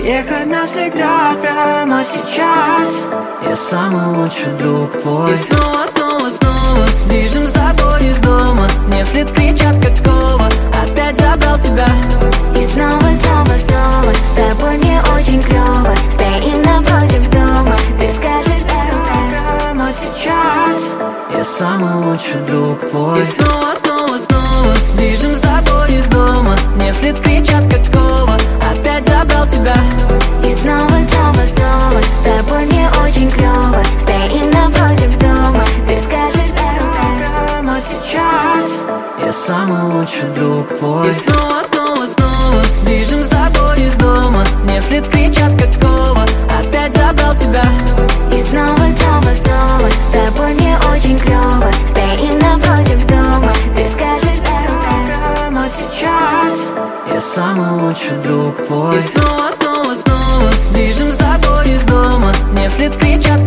уехать навсегда прямо сейчас. Я самый лучший друг твой. И снова, снова, снова сбежим с тобой из дома. Мне вслед кричат Качкова: опять забрал тебя. И снова, снова, снова с тобой мне очень клёво. Стоим напротив дома, ты скажешь да прямо сейчас. Я самый лучший друг твой. И снова, снова, снова сбежим с тобой из дома. Мне вслед кричат Качкова: опять забрал тебя. И снова, снова, снова с тобой мне очень клёво. Стоим напротив дома, ты скажешь да прямо сейчас. Я самый лучший друг твой. И снова, снова, снова сбежим с тобой из дома. Мне вслед кричат Качкова: опять забрал тебя. И снова, снова, снова с тобой мне очень клёво. Стоим напротив дома, ты скажешь да прямо сейчас. Я самый лучший друг твой. И снова, снова, снова сбежим с тобой из дома. Мне вслед кричат